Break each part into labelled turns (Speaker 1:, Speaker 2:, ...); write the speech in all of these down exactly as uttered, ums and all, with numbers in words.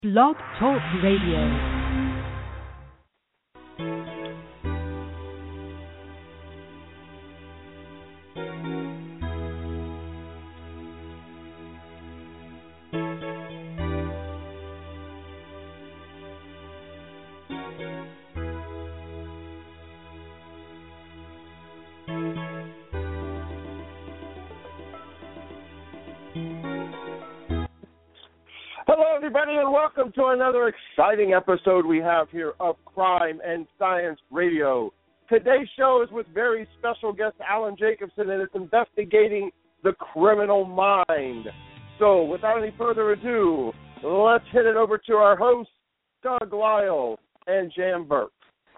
Speaker 1: Blog Talk Radio.
Speaker 2: Hello, everybody, and welcome to another exciting episode we have here of Crime and Science Radio. Today's show is with very special guest Alan Jacobson, and it's investigating the criminal mind. So, without any further ado, let's hit it over to our hosts, Doug Lyle and Jan Burke.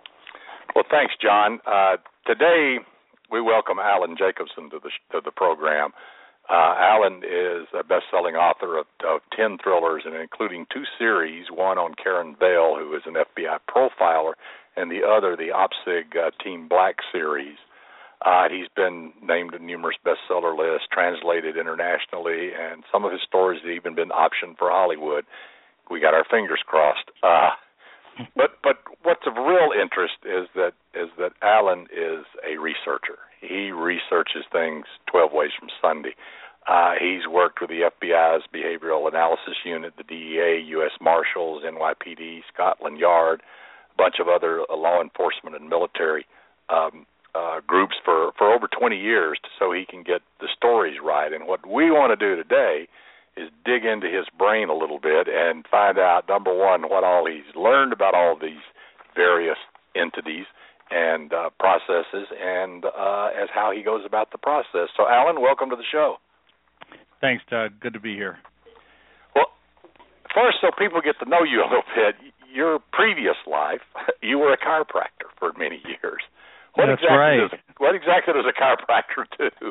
Speaker 3: Well, thanks, John. Uh, today, we welcome Alan Jacobson to the to the program. Uh, Alan is a best-selling author of, of ten thrillers, and including two series, one on Karen Vale, who is an F B I profiler, and the other, the OPSIG uh, Team Black series. Uh, he's been named in numerous bestseller lists, translated internationally, and some of his stories have even been optioned for Hollywood. We got our fingers crossed. Uh, but but what's of real interest is that is that Alan is a researcher. He researches things twelve ways from Sunday. Uh, he's worked with the F B I's Behavioral Analysis Unit, the D E A, U S Marshals, N Y P D, Scotland Yard, a bunch of other uh, law enforcement and military um, uh, groups for, for over twenty years so he can get the stories right. And what we want to do today is dig into his brain a little bit and find out, number one, what all he's learned about all these various entities and uh, processes, and uh, as how he goes about the process. So, Alan, welcome to the show.
Speaker 4: Thanks, Doug. Good to be here.
Speaker 3: Well, first, so people get to know you a little bit, your previous life, you were a chiropractor for many years. What
Speaker 4: That's
Speaker 3: exactly
Speaker 4: right.
Speaker 3: Does, what exactly does a chiropractor do?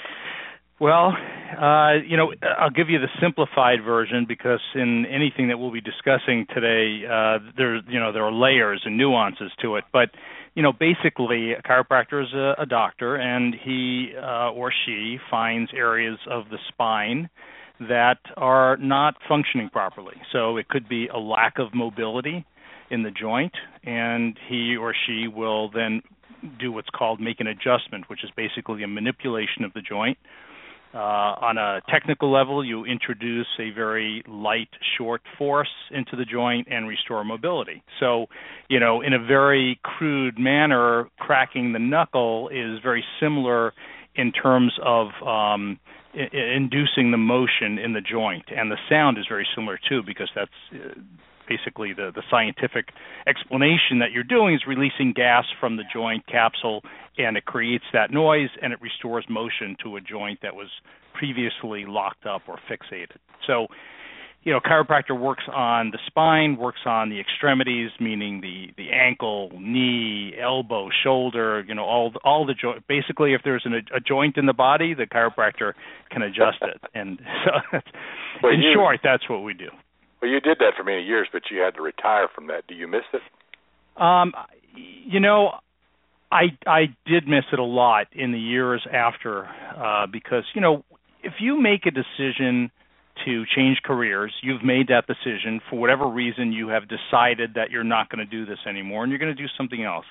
Speaker 4: Well, uh, you know, I'll give you the simplified version because in anything that we'll be discussing today, uh, there, you know, there are layers and nuances to it. But, you know, basically, a chiropractor is a, a doctor, and he uh, or she finds areas of the spine that are not functioning properly. So it could be a lack of mobility in the joint, and he or she will then do what's called make an adjustment, which is basically a manipulation of the joint. Uh, on a technical level, you introduce a very light, short force into the joint and restore mobility. So, you know, in a very crude manner, cracking the knuckle is very similar in terms of um, I- inducing the motion in the joint. And the sound is very similar, too, because that's uh, basically the, the scientific explanation that you're doing is releasing gas from the joint capsule, and it creates that noise, and it restores motion to a joint that was previously locked up or fixated. So, you know, chiropractor works on the spine, works on the extremities, meaning the, the ankle, knee, elbow, shoulder, you know, all all the joint. Basically, if there's an, a joint in the body, the chiropractor can adjust it. And so,
Speaker 3: well,
Speaker 4: in
Speaker 3: you,
Speaker 4: short, that's what we do.
Speaker 3: Well, you did that for many years, but you had to retire from that. Do you miss it?
Speaker 4: Um, you know, I I did miss it a lot in the years after uh, because, you know, if you make a decision to change careers, you've made that decision for whatever reason. You have decided that you're not going to do this anymore and you're going to do something else.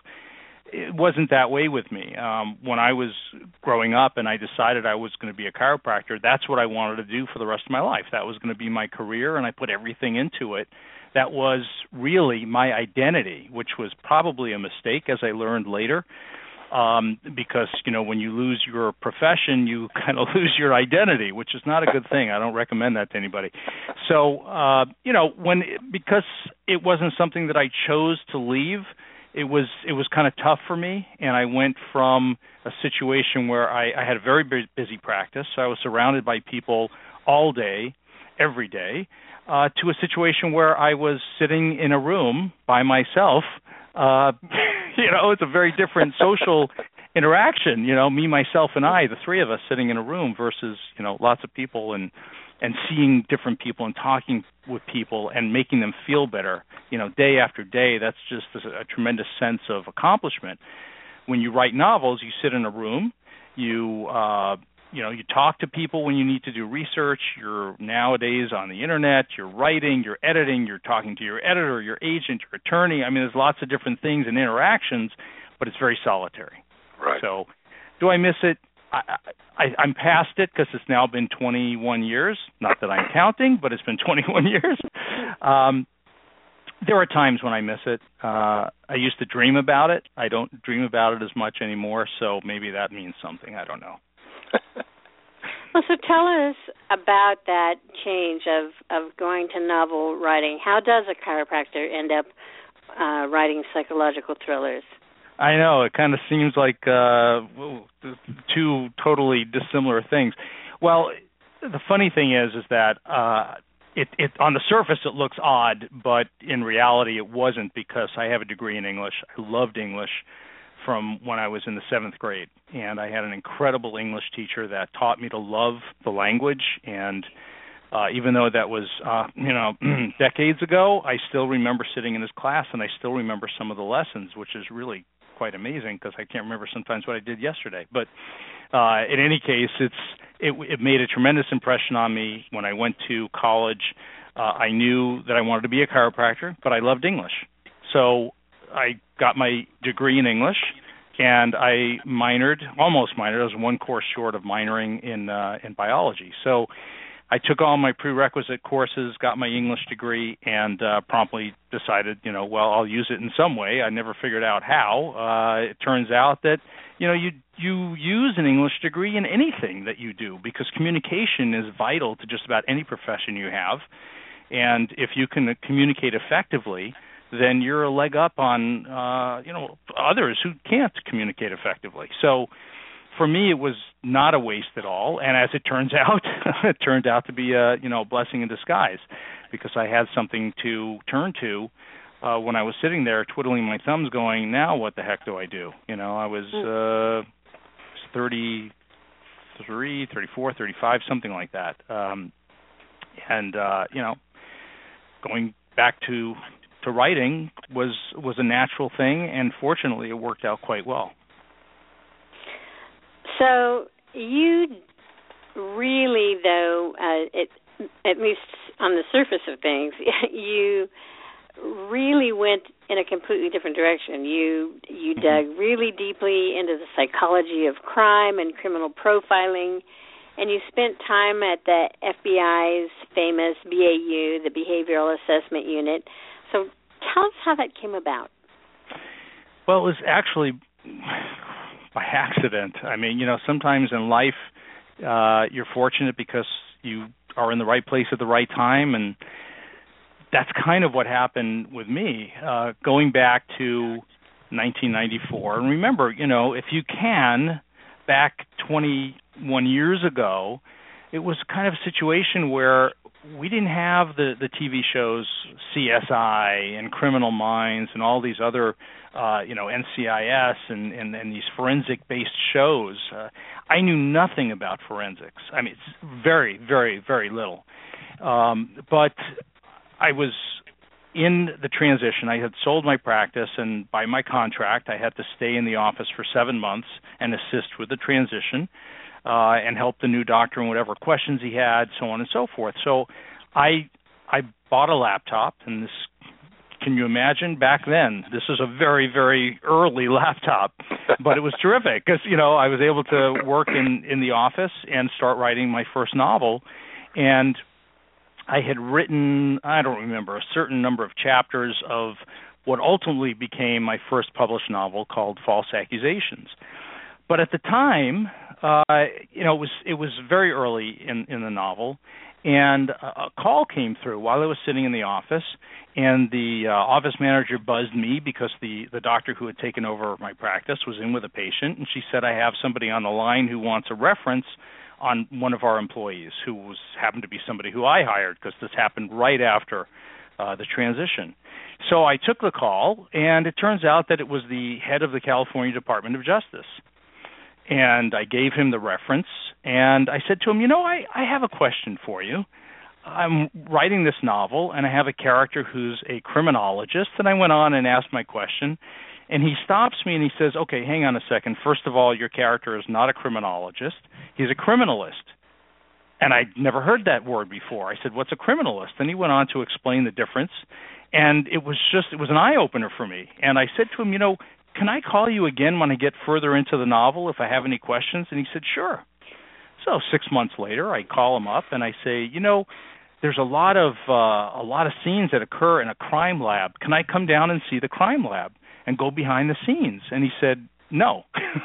Speaker 4: It wasn't that way with me. Um, when I was growing up and I decided I was going to be a chiropractor, that's what I wanted to do for the rest of my life. That was going to be my career, and I put everything into it. That was really my identity, which was probably a mistake, as I learned later, um, because, you know, when you lose your profession, you kind of lose your identity, which is not a good thing. I don't recommend that to anybody. So, uh, you know, when because it wasn't something that I chose to leave, It was it was kind of tough for me, and I went from a situation where I, I had a very busy practice, so I was surrounded by people all day, every day, uh, to a situation where I was sitting in a room by myself. Uh, you know, it's a very different social interaction, you know, me, myself, and I, the three of us sitting in a room versus, you know, lots of people and and seeing different people and talking with people and making them feel better, you know, day after day. That's just a, a tremendous sense of accomplishment. When you write novels, you sit in a room, you uh, you know, you talk to people when you need to do research. You're nowadays on the internet. You're writing. You're editing. You're talking to your editor, your agent, your attorney. I mean, there's lots of different things and interactions, but it's very solitary.
Speaker 3: Right.
Speaker 4: So, do I miss it? I, I, I'm past it because it's now been twenty-one years. Not that I'm counting, but it's been twenty-one years. Um, there are times when I miss it. Uh, I used to dream about it. I don't dream about it as much anymore, so maybe that means something. I don't know.
Speaker 5: Well, so tell us about that change of, of going to novel writing. How does a chiropractor end up uh, writing psychological thrillers?
Speaker 4: I know. It kind of seems like uh, two totally dissimilar things. Well, the funny thing is, is that uh, it, it on the surface it looks odd, but in reality it wasn't, because I have a degree in English. I loved English from when I was in the seventh grade, and I had an incredible English teacher that taught me to love the language. And uh, even though that was, uh, you know, decades ago, I still remember sitting in his class, and I still remember some of the lessons, which is really quite amazing because I can't remember sometimes what I did yesterday. But uh, in any case, it's it, it made a tremendous impression on me. When I went to college, uh, I knew that I wanted to be a chiropractor, but I loved English. So I got my degree in English, and I minored, almost minored. I was one course short of minoring in uh, in biology. So I took all my prerequisite courses, got my English degree, and uh, promptly decided, you know, well, I'll use it in some way. I never figured out how. Uh, it turns out that, you know, you you use an English degree in anything that you do, because communication is vital to just about any profession you have. And if you can communicate effectively, then you're a leg up on, uh, you know, others who can't communicate effectively. So for me, it was not a waste at all. And as it turns out, it turned out to be a, you know, blessing in disguise, because I had something to turn to uh, when I was sitting there twiddling my thumbs going, now what the heck do I do? You know, I was uh, thirty-three, thirty-four, thirty-five, something like that. Um, and, uh, you know, going back to to writing was was a natural thing, and fortunately it worked out quite well.
Speaker 5: So you really, though, uh, it, at least on the surface of things, you really went in a completely different direction. You you dug really deeply into the psychology of crime and criminal profiling, and you spent time at the F B I's famous B A U, the Behavioral Assessment Unit. So tell us how that came about.
Speaker 4: Well, it was actually by accident. I mean, you know, sometimes in life uh, you're fortunate because you are in the right place at the right time, and that's kind of what happened with me. Uh, going back to nineteen ninety-four, and remember, you know, if you can, back twenty-one years ago, it was kind of a situation where we didn't have the, the T V shows C S I and Criminal Minds and all these other, uh, you know, N C I S and, and, and these forensic-based shows. Uh, I knew nothing about forensics. I mean, it's very, very, very little. Um, but I was in the transition. I had sold my practice, and by my contract, I had to stay in the office for seven months and assist with the transition. Uh, and help the new doctor in whatever questions he had, so on and so forth. So I I bought a laptop, and this, can you imagine, back then, this was a very, very early laptop, but it was terrific because, you know, I was able to work in, in the office and start writing my first novel. And I had written, I don't remember, a certain number of chapters of what ultimately became my first published novel called False Accusations. But at the time, uh, you know, it was it was very early in, in the novel, and a, a call came through while I was sitting in the office, and the uh, office manager buzzed me because the, the doctor who had taken over my practice was in with a patient, and she said, I have somebody on the line who wants a reference on one of our employees who was happened to be somebody who I hired, because this happened right after uh, the transition. So I took the call, and it turns out that it was the head of the California Department of Justice. And I gave him the reference, and I said to him, you know, I, I have a question for you. I'm writing this novel, and I have a character who's a criminologist. And I went on and asked my question, And he stops me and he says, okay, hang on a second. First of all, your character is not a criminologist. He's a criminalist. And I'd never heard that word before. I said, what's a criminalist? And he went on to explain the difference. And it was just, it was an eye-opener for me. And I said to him, you know, can I call you again when I get further into the novel if I have any questions? And he said, sure. So six months later, I call him up and I say, you know, there's a lot of uh, a lot of scenes that occur in a crime lab. Can I come down and see the crime lab and go behind the scenes? And he said, no.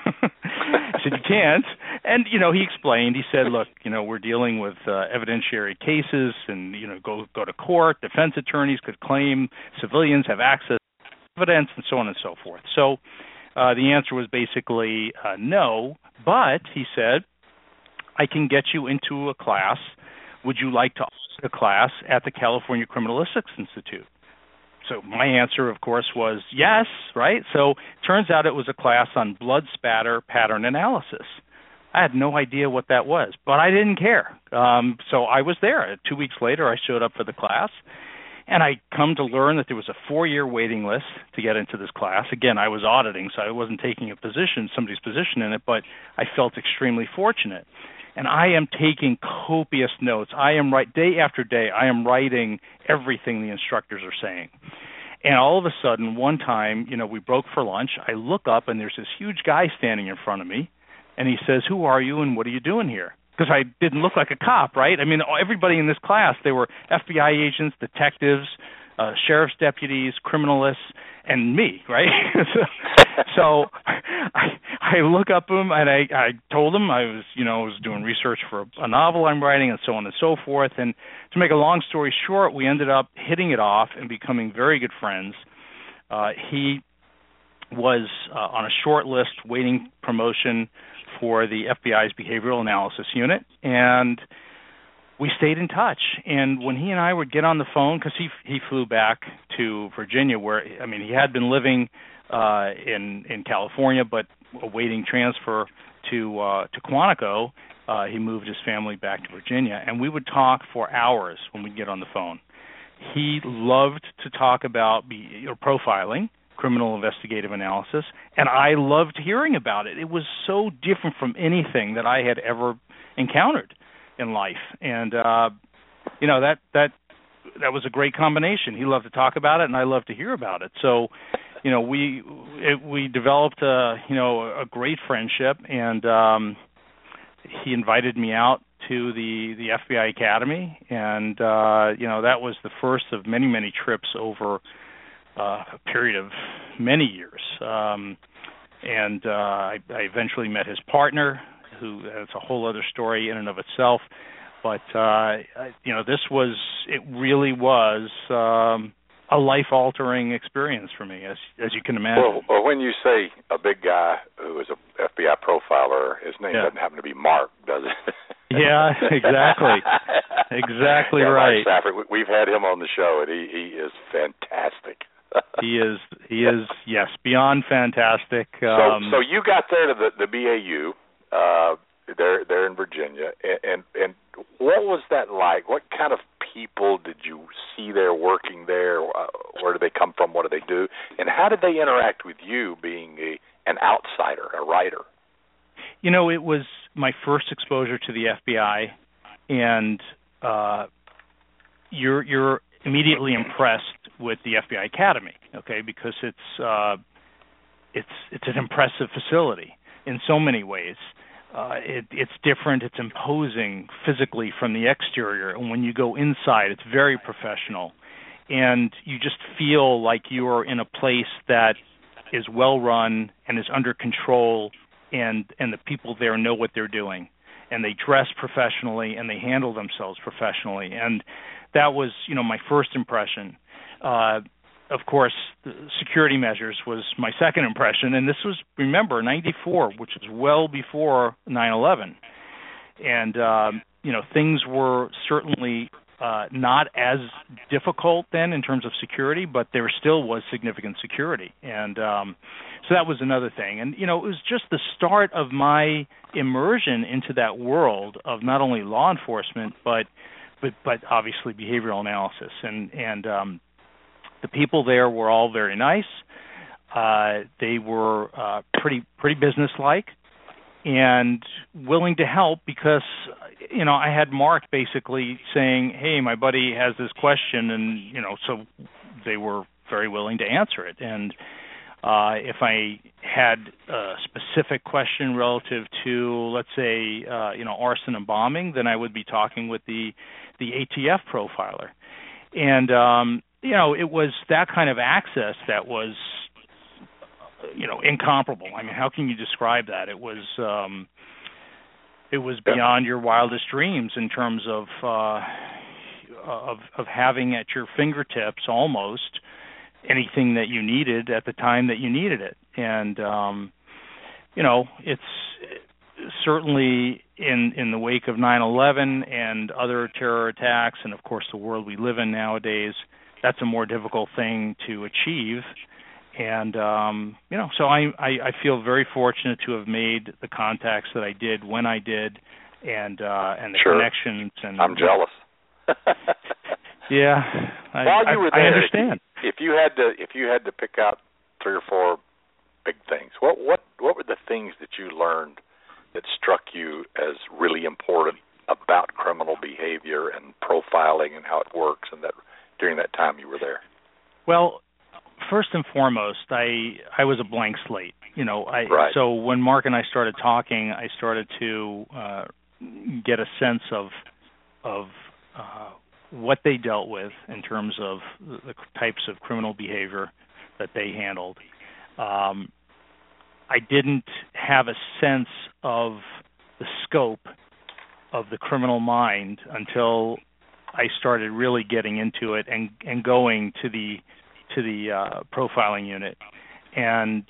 Speaker 4: I said, you can't. And, you know, he explained. He said, look, you know, we're dealing with uh, evidentiary cases and, you know, go go to court. Defense attorneys could claim civilians have access to evidence and so on and so forth. So uh, the answer was basically uh, no. But, he said, I can get you into a class. Would you like to a class at the California Criminalistics Institute? So my answer, of course, was yes, right? So turns out it was a class on blood spatter pattern analysis. I had no idea what that was, but I didn't care. Um, so I was there. Two weeks later, I showed up for the class, and I come to learn that there was a four-year waiting list to get into this class. Again, I was auditing, so I wasn't taking a position, somebody's position in it, but I felt extremely fortunate. And I am taking copious notes. I am right day after day. I am writing everything the instructors are saying. And all of a sudden, one time, you know, we broke for lunch. I look up, and there's this huge guy standing in front of me, and he says, "Who are you, and what are you doing here?" Because I didn't look like a cop, right? I mean, everybody in this class, they were F B I agents, detectives, uh, sheriff's deputies, criminalists, and me, right? so I, I look up him, and I, I told him I was, you know, was doing research for a, a novel I'm writing, and so on and so forth. And to make a long story short, we ended up hitting it off and becoming very good friends. Uh, he was uh, on a short list waiting promotion for the F B I's behavioral analysis unit, and we stayed in touch. And when he and I would get on the phone, because he he flew back to Virginia, where I mean he had been living uh, in in California, but awaiting transfer to uh, to Quantico, uh, he moved his family back to Virginia, and we would talk for hours when we'd get on the phone. He loved to talk about be, or profiling, criminal investigative analysis, and I loved hearing about it. It was so different from anything that I had ever encountered in life, and uh, you know that that that was a great combination. He loved to talk about it, and I loved to hear about it. So, you know, we it, we developed a you know a great friendship, and um, he invited me out to the the F B I Academy, and uh, you know that was the first of many many trips over uh, a period of many years. Um, and uh, I, I eventually met his partner, who that's a whole other story in and of itself. But, uh, you know, this was, it really was um, a life-altering experience for me, as as you can imagine.
Speaker 3: Well, well, when you say a big guy who is a F B I profiler, his name yeah. doesn't happen to be Mark, does it?
Speaker 4: Yeah, exactly. Exactly
Speaker 3: yeah,
Speaker 4: right.
Speaker 3: Mark Safford, we've had him on the show, and he, he is fantastic.
Speaker 4: he is, he is, yes, beyond fantastic. Um,
Speaker 3: so, so you got there to the, the B A U. Uh, they're they're in Virginia, and, and and what was that like? What kind of people did you see there working there? Uh, where do they come from? What do they do? And how did they interact with you, being a an outsider, a writer?
Speaker 4: You know, it was my first exposure to the F B I, and uh, you're you're immediately impressed with the F B I Academy, okay, because it's uh, it's it's an impressive facility in so many ways. Uh, it, it's different. It's imposing physically from the exterior, and when you go inside, it's very professional, and you just feel like you're in a place that is well run and is under control, and and the people there know what they're doing, and they dress professionally and they handle themselves professionally, and that was, you know, my first impression. Uh, Of course, the security measures was my second impression, and this was, remember, ninety-four, which was well before nine eleven. And, um, you know, things were certainly uh, not as difficult then in terms of security, but there still was significant security. And um, so that was another thing. And, you know, it was just the start of my immersion into that world of not only law enforcement, but but, but obviously behavioral analysis. And, and um the people there were all very nice. Uh, they were uh, pretty pretty businesslike and willing to help because, you know, I had Mark basically saying, hey, my buddy has this question, and, you know, so they were very willing to answer it. And uh, if I had a specific question relative to, let's say, uh, you know, arson and bombing, then I would be talking with the, the A T F profiler. And, um, you know, it was that kind of access that was, you know, incomparable. I mean, how can you describe that? It was um, it was beyond your wildest dreams in terms of uh, of of having at your fingertips almost anything that you needed at the time that you needed it. And um, you know, it's certainly in in the wake of nine eleven and other terror attacks, and of course the world we live in nowadays, that's a more difficult thing to achieve. And, um, you know, so I, I, I feel very fortunate to have made the contacts that I did when I did, and uh, and the
Speaker 3: sure.
Speaker 4: connections. And
Speaker 3: I'm jealous.
Speaker 4: yeah, I,
Speaker 3: While you
Speaker 4: I,
Speaker 3: were there,
Speaker 4: I understand.
Speaker 3: If you, if you had to, if you had to pick out three or four big things, what what what were the things that you learned that struck you as really important about criminal behavior and profiling and how it works, and that during that time you were there?
Speaker 4: Well, first and foremost, I I was a blank slate. You know, I
Speaker 3: right.
Speaker 4: so when Mark and I started talking, I started to uh, get a sense of of uh, what they dealt with in terms of the types of criminal behavior that they handled. Um, I didn't have a sense of the scope of the criminal mind until I started really getting into it and, and going to the to the uh, profiling unit, and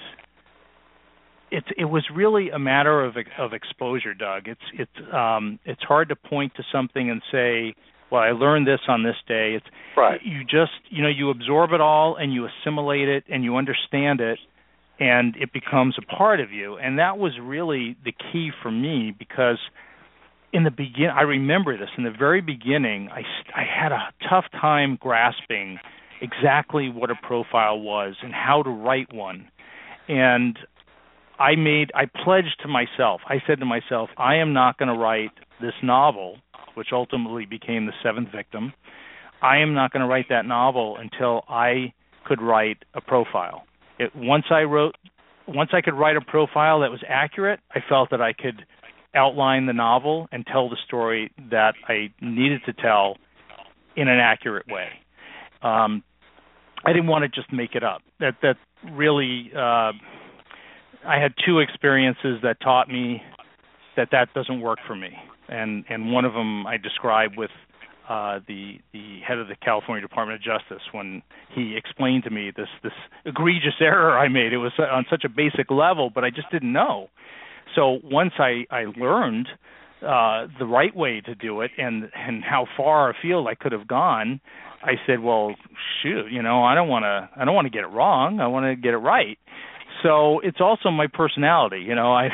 Speaker 4: it it was really a matter of of exposure, Doug. It's it's um, it's hard to point to something and say, well, I learned this on this day. It's
Speaker 3: right.
Speaker 4: You just you know you absorb it all and you assimilate it and you understand it, and it becomes a part of you. And that was really the key for me, because in the begin, I remember this in the very beginning. I I had a tough time grasping exactly what a profile was and how to write one. And I made, I pledged to myself, I said to myself, I am not going to write this novel, which ultimately became The Seventh Victim. I am not going to write that novel until I could write a profile. It, once I wrote, once I could write a profile that was accurate, I felt that I could outline the novel and tell the story that I needed to tell in an accurate way. Um, I didn't want to just make it up. That that really, uh, I had two experiences that taught me that that doesn't work for me, and and one of them I described with uh, the the head of the California Department of Justice when he explained to me this this egregious error I made. It was on such a basic level, but I just didn't know. So once I I learned uh, the right way to do it and and how far afield I could have gone, I said, well, shoot, you know, I don't want to, I don't want to get it wrong. I want to get it right. So it's also my personality, you know. I,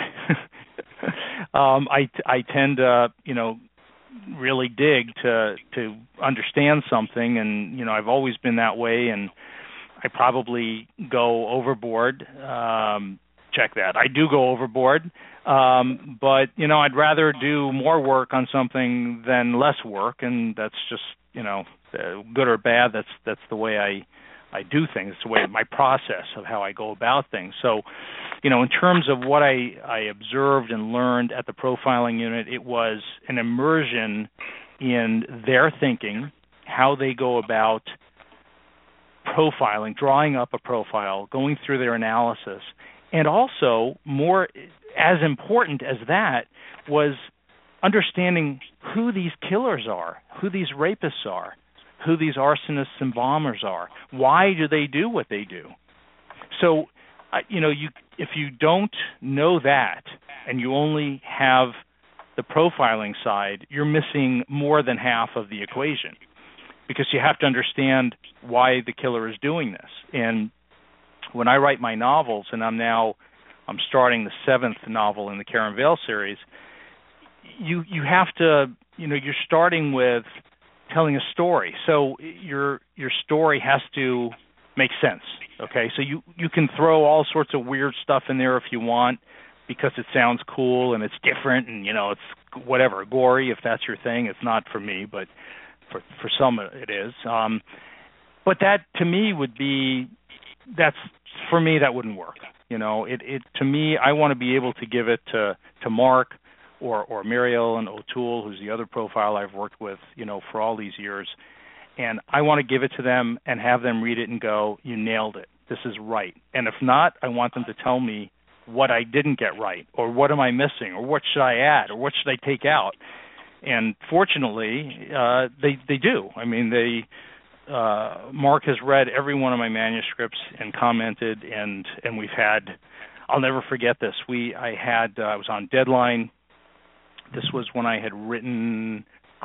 Speaker 4: um, I, I tend to, you know, really dig to to understand something, and you know, I've always been that way, and I probably go overboard. Um, check that. I do go overboard, um, but you know, I'd rather do more work on something than less work, and that's just, you know. Uh, good or bad, that's that's the way I I do things. It's the way my process of how I go about things. So, you know, in terms of what I, I observed and learned at the profiling unit, it was an immersion in their thinking, how they go about profiling, drawing up a profile, going through their analysis, and also more as important as that was understanding who these killers are, who these rapists are, who these arsonists and bombers are. Why do they do what they do? So, uh, you know, you if you don't know that and you only have the profiling side, you're missing more than half of the equation, because you have to understand why the killer is doing this. And when I write my novels, and I'm now I'm starting the seventh novel in the Karen Vale series, you you have to, you know, you're starting with telling a story. So your your story has to make sense. Okay, so you, you can throw all sorts of weird stuff in there if you want because it sounds cool and it's different and, you know, it's whatever, gory if that's your thing. It's not for me, but for for some it is. Um, but that, to me, would be, that's, for me, that wouldn't work. You know, it, it to me, I want to be able to give it to, to Mark or, or Muriel and O'Toole, who's the other profile I've worked with, you know, for all these years. And I want to give it to them and have them read it and go, you nailed it. This is right. And if not, I want them to tell me what I didn't get right, or what am I missing, or what should I add, or what should I take out. And fortunately, uh, they they do. I mean, they uh, Mark has read every one of my manuscripts and commented, and and we've had. I'll never forget this. We I had uh, I was on deadline. This was when I had written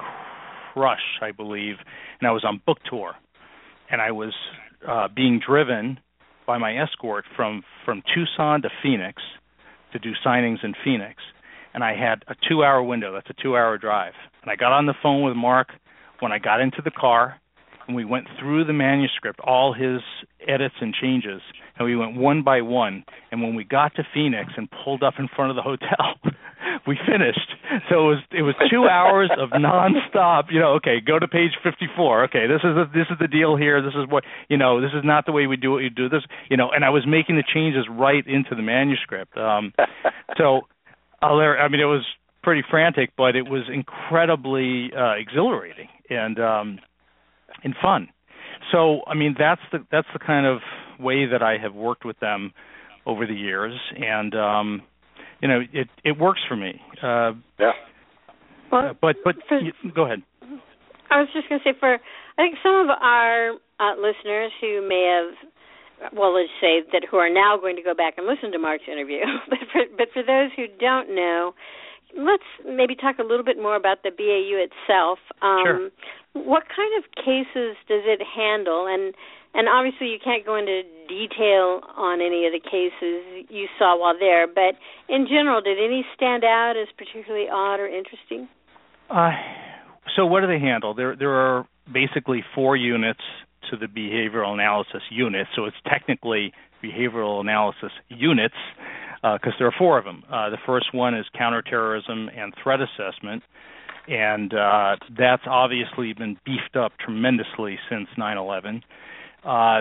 Speaker 4: Crush, I believe, and I was on book tour, and I was uh, being driven by my escort from, from Tucson to Phoenix to do signings in Phoenix, and I had a two-hour window. That's a two-hour drive, and I got on the phone with Mark when I got into the car, and we went through the manuscript, all his edits and changes, and we went one by one, and when we got to Phoenix and pulled up in front of the hotel, we finished. So it was it was two hours of nonstop. You know, okay, go to page fifty-four. Okay, this is a, this is the deal here. This is what you know. This is not the way we do what you do. This, you know, and I was making the changes right into the manuscript. Um, so, I'll, I mean, it was pretty frantic, but it was incredibly uh, exhilarating and um, and fun. So, I mean, that's the that's the kind of way that I have worked with them over the years, and um, you know, it it works for me. Uh,
Speaker 3: yeah.
Speaker 4: Well, but but
Speaker 5: for,
Speaker 4: you, go ahead.
Speaker 5: I was just going to say, for I think some of our uh, listeners who may have, well, let's say that who are now going to go back and listen to Mark's interview, but for but for those who don't know, let's maybe talk a little bit more about the B A U itself. Um,
Speaker 4: sure.
Speaker 5: What kind of cases does it handle? And and obviously you can't go into detail on any of the cases you saw while there, but in general, did any stand out as particularly odd or interesting?
Speaker 4: Uh, so what do they handle? There there are basically four units to the behavioral analysis unit, so it's technically behavioral analysis units because uh, there are four of them. Uh, the first one is counterterrorism and threat assessment, and uh, that's obviously been beefed up tremendously since nine eleven. Uh,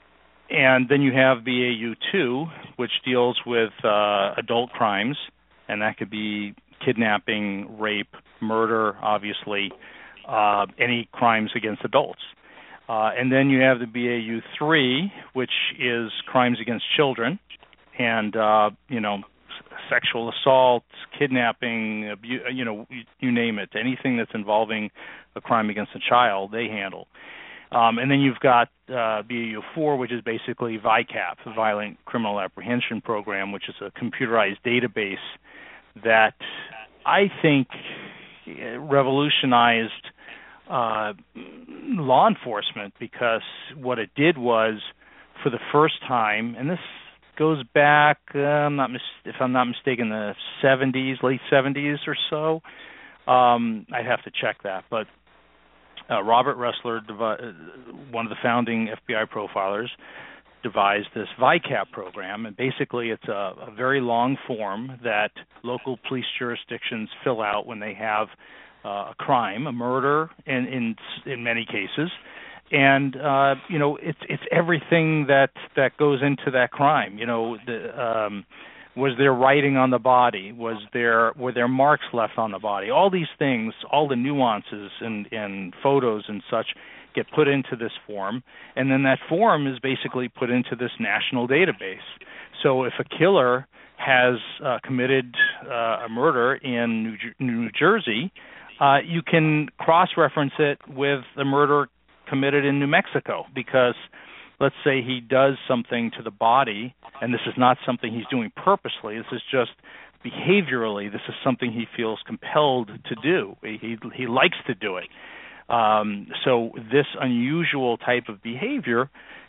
Speaker 4: and then you have B A U two, which deals with uh, adult crimes, and that could be kidnapping, rape, murder, obviously, uh, any crimes against adults. Uh, and then you have the B A U three, which is crimes against children, and, uh, you know, sexual assault, kidnapping, abu- you know, you, you name it. Anything that's involving a crime against a child, they handle. Um, and then you've got uh, B A U four, which is basically V I CAP, the Violent Criminal Apprehension Program, which is a computerized database that I think revolutionized uh, law enforcement, because what it did was, for the first time, and this goes back, uh, I'm not mis- if I'm not mistaken, the seventies, late seventies or so. Um, I'd have to check that, but uh, Robert Ressler, devi- one of the founding F B I profilers, devised this V I CAP program, and basically it's a, a very long form that local police jurisdictions fill out when they have uh, a crime, a murder, in in, in many cases. And uh, you know, it's it's everything that, that goes into that crime. You know, the, um, was there writing on the body? Was there were there marks left on the body? All these things, all the nuances and, and photos and such, get put into this form, and then that form is basically put into this national database. So if a killer has uh, committed uh, a murder in New, Jer- New Jersey, uh, you can cross-reference it with the murder committed in New Mexico, because let's say he does something to the body, and this is not something he's doing purposely, this is just behaviorally, this is something he feels compelled to do. He, he likes to do it. Um, so this unusual type of behavior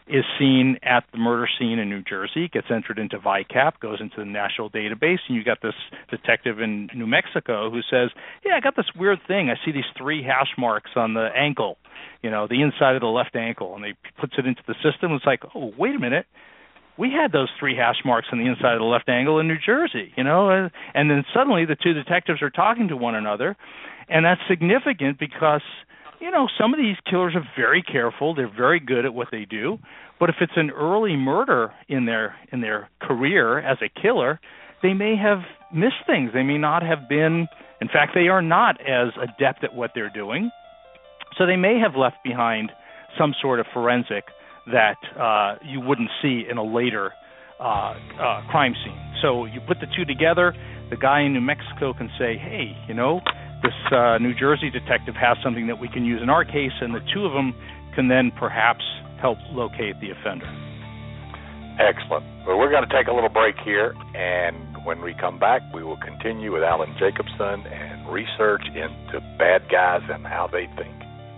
Speaker 4: is seen at the murder scene in New Jersey, gets entered into V I C A P, goes into the national database, and you got this detective in New Mexico who says, yeah, I got this weird thing. I see these three hash marks on the ankle, you know, the inside of the left ankle, and he puts it into the system. It's like, oh, wait a minute. We had those three hash marks on the inside of the left ankle in New Jersey, you know, and, and then suddenly the two detectives are talking to one another, and that's significant because, you know, some of these killers are very careful. They're very good at what they do. But if it's an early murder in their in their career as a killer, they may have missed things. They may not have been, in fact, they are not as adept at what they're doing. So they may have left behind some sort of forensic that uh, you wouldn't see in a later uh, uh, crime scene. So you put the two together, the guy in New Mexico can say, hey, you know, this uh, New Jersey detective has something that we can use in our case, and the two of them can then perhaps help locate the offender.
Speaker 3: Excellent. Well, we're going to take a little break here, and when we come back, we will continue with Alan Jacobson and research into bad guys and how they think.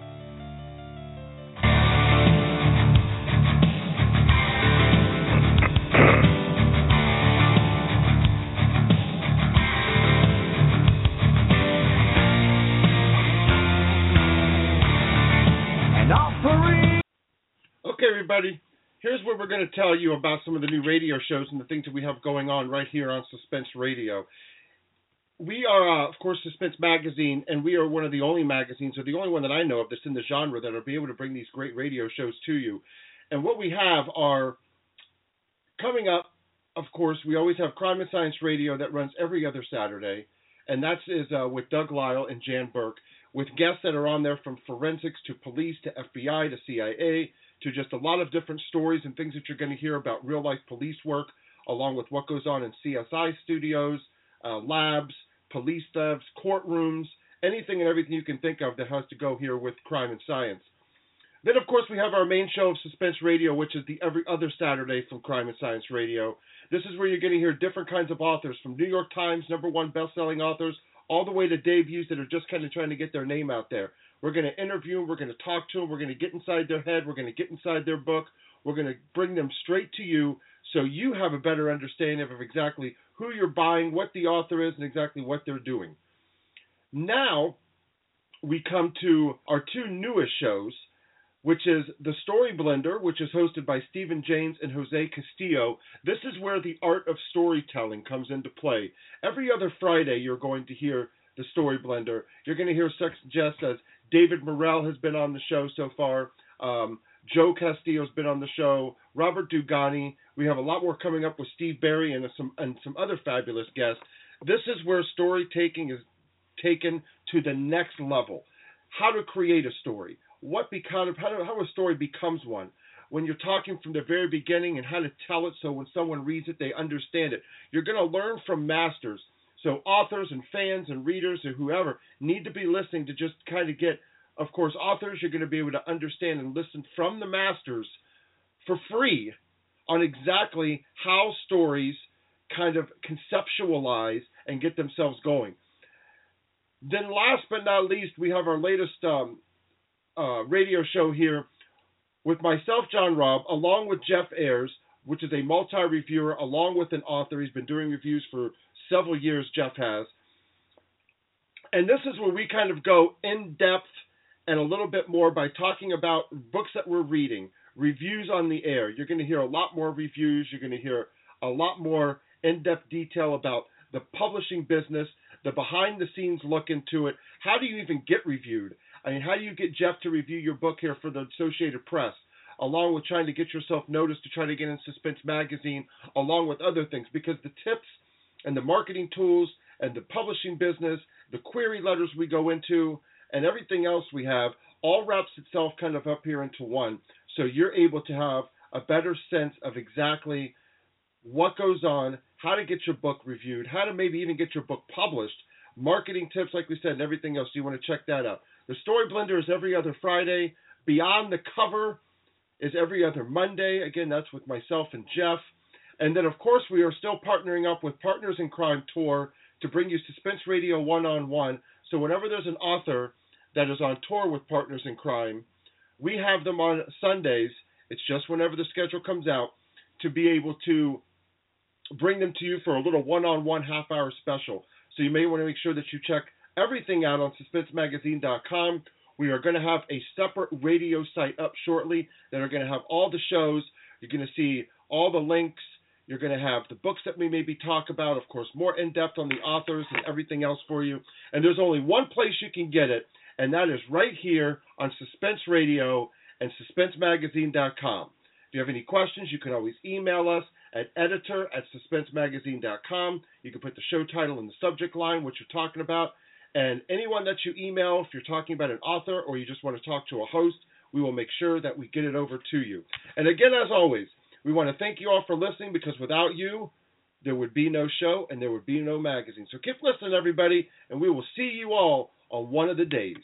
Speaker 2: Okay, everybody, here's what we're going to tell you about some of the new radio shows and the things that we have going on right here on Suspense Radio. We are, uh, of course, Suspense Magazine, and we are one of the only magazines, or the only one that I know of that's in the genre that will be able to bring these great radio shows to you. And what we have are, coming up, of course, we always have Crime and Science Radio that runs every other Saturday, and that is uh, with Doug Lyle and Jan Burke, with guests that are on there from forensics to police to F B I to C I A, to just a lot of different stories and things that you're going to hear about real-life police work, along with what goes on in C S I studios, uh, labs, police thefts, courtrooms, anything and everything you can think of that has to go here with Crime and Science. Then, of course, we have our main show of Suspense Radio, which is the every other Saturday from Crime and Science Radio. This is where you're going to hear different kinds of authors, from New York Times number one best-selling authors, all the way to debuts that are just kind of trying to get their name out there. We're going to interview them. We're going to talk to them. We're going to get inside their head. We're going to get inside their book. We're going to bring them straight to you so you have a better understanding of exactly who you're buying, what the author is, and exactly what they're doing. Now we come to our two newest shows, which is The Story Blender, which is hosted by Stephen James and Jose Castillo. This is where the art of storytelling comes into play. Every other Friday you're going to hear The Story Blender. You're going to hear such guests as David Morrell has been on the show so far. Um, Joe Castillo's been on the show. Robert Dugani. We have a lot more coming up with Steve Barry and some and some other fabulous guests. This is where story taking is taken to the next level. How to create a story. What become, how, to, how a story becomes one. When you're talking from the very beginning and how to tell it so when someone reads it, they understand it. You're going to learn from masters. So authors and fans and readers or whoever need to be listening to just kind of get, of course, authors, you're going to be able to understand and listen from the masters for free on exactly how stories kind of conceptualize and get themselves going. Then last but not least, we have our latest um, uh, radio show here with myself, John Robb, along with Jeff Ayers, which is a multi-reviewer, along with an author. He's been doing reviews for several years, Jeff has. And this is where we kind of go in-depth and a little bit more by talking about books that we're reading, reviews on the air. You're going to hear a lot more reviews. You're going to hear a lot more in-depth detail about the publishing business, the behind-the-scenes look into it. How do you even get reviewed? I mean, how do you get Jeff to review your book here for the Associated Press, along with trying to get yourself noticed to try to get in Suspense Magazine, along with other things? Because the tips and the marketing tools and the publishing business, the query letters we go into, and everything else we have all wraps itself kind of up here into one. So you're able to have a better sense of exactly what goes on, how to get your book reviewed, how to maybe even get your book published, marketing tips, like we said, and everything else. So you want to check that out. The Story Blender is every other Friday. Beyond the Cover is every other Monday. Again, that's with myself and Jeff. And then, of course, we are still partnering up with Partners in Crime Tour to bring you Suspense Radio one-on-one. So whenever there's an author that is on tour with Partners in Crime, we have them on Sundays, It's just whenever the schedule comes out to be able to bring them to you for a little one-on-one half-hour special. So you may want to make sure that you check everything out on suspense magazine dot com. We are going to have a separate radio site up shortly that are going to have all the shows. You're going to see all the links. You're going to have the books that we maybe talk about, of course, more in-depth on the authors and everything else for you. And there's only one place you can get it, and that is right here on Suspense Radio and suspense magazine dot com. If you have any questions, you can always email us at editor at suspense magazine dot com. You can put the show title in the subject line, what you're talking about. And anyone that you email, if you're talking about an author or you just want to talk to a host, we will make sure that we get it over to you. And again, as always, we want to thank you all for listening, because without you, there would be no show and there would be no magazine. So keep listening, everybody, and we will see you all on one of the days.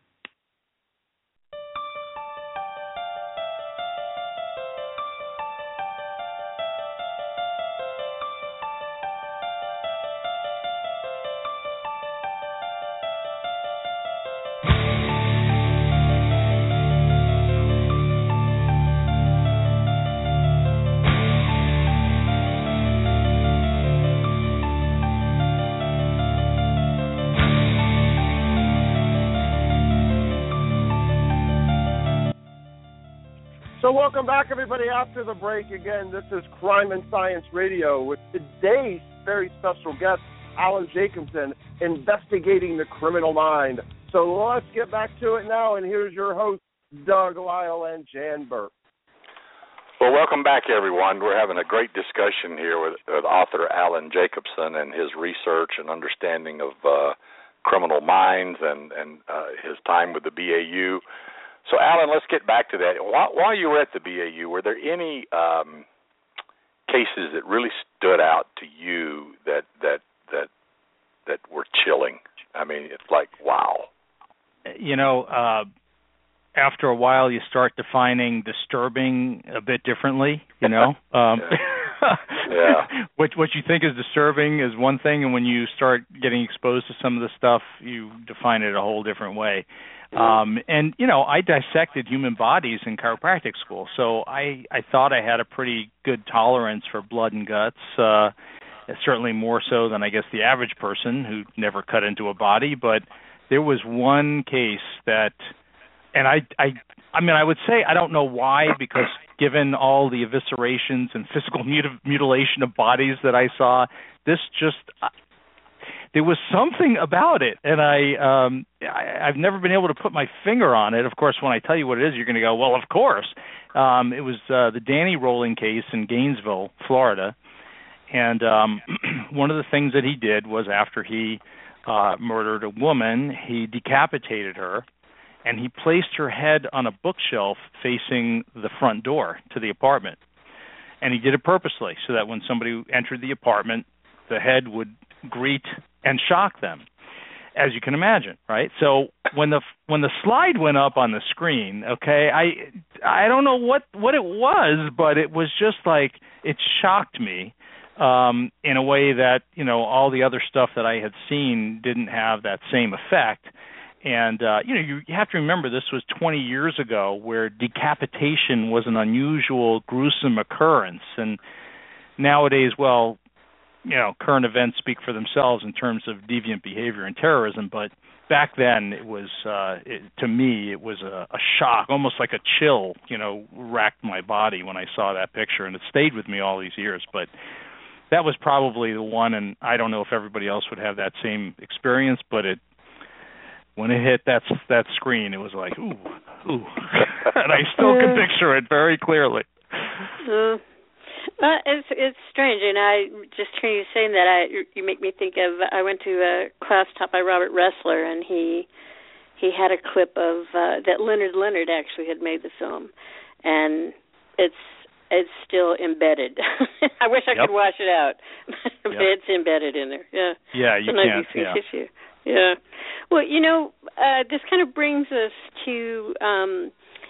Speaker 2: So welcome back, everybody, after the break. Again, this is Crime and Science Radio with today's very special guest, Alan Jacobson, investigating the criminal mind. So let's get back to it now, and here's your host, Doug Lyle and Jan Burke.
Speaker 3: Well, welcome back, everyone. We're having a great discussion here with, with author Alan Jacobson and his research and understanding of uh, criminal minds and, and uh, his time with the B A U. So, Alan, let's get back to that. While, while you were at the B A U, were there any um, cases that really stood out to you that that that that were chilling? I mean, it's like, wow.
Speaker 4: You know, uh, after a while, you start defining disturbing a bit differently. You know, um,
Speaker 3: yeah.
Speaker 4: what what you think is disturbing is one thing, and when you start getting exposed to some of the stuff, you define it a whole different way. Um, and, you know, I dissected human bodies in chiropractic school, so I, I thought I had a pretty good tolerance for blood and guts, uh, certainly more so than, I guess, the average person who never cut into a body. But there was one case that, and I, I, I mean, I would say I don't know why, because given all the eviscerations and physical mutil- mutilation of bodies that I saw, this just... Uh, There was something about it, and I, um, I, I've never been able to put my finger on it. Of course, when I tell you what it is, you're going to go, well, of course. Um, it was uh, the Danny Rolling case in Gainesville, Florida, and um, one of the things that he did was after he uh, murdered a woman, he decapitated her, and he placed her head on a bookshelf facing the front door to the apartment. And he did it purposely so that when somebody entered the apartment, the head would greet and shock them, as you can imagine, right? So when the when the slide went up on the screen, okay, I I don't know what, what it was, but it was just like it shocked me um, in a way that, you know, all the other stuff that I had seen didn't have that same effect. And, uh, you know, you, you have to remember this was twenty years ago, where decapitation was an unusual, gruesome occurrence. And nowadays, well, you know, current events speak for themselves in terms of deviant behavior and terrorism, but back then it was, uh, it, to me, it was a, a shock, almost like a chill, you know, racked my body when I saw that picture, and it stayed with me all these years. But that was probably the one, and I don't know if everybody else would have that same experience, but it, when it hit that that screen, it was like, ooh, ooh, and I still can picture it very clearly.
Speaker 5: Uh. Well, it's it's strange, and I just hearing you saying that, I you make me think of. I went to a class taught by Robert Ressler, and he he had a clip of uh, that Leonard Leonard actually had made the film, and it's it's still embedded. I wish I yep. could wash it out, but yep. it's embedded in there. Yeah.
Speaker 4: Yeah, you
Speaker 5: Sometimes
Speaker 4: can't.
Speaker 5: You
Speaker 4: yeah.
Speaker 5: Tissue. Yeah. Well, you know, uh, this kind of brings us to. Um,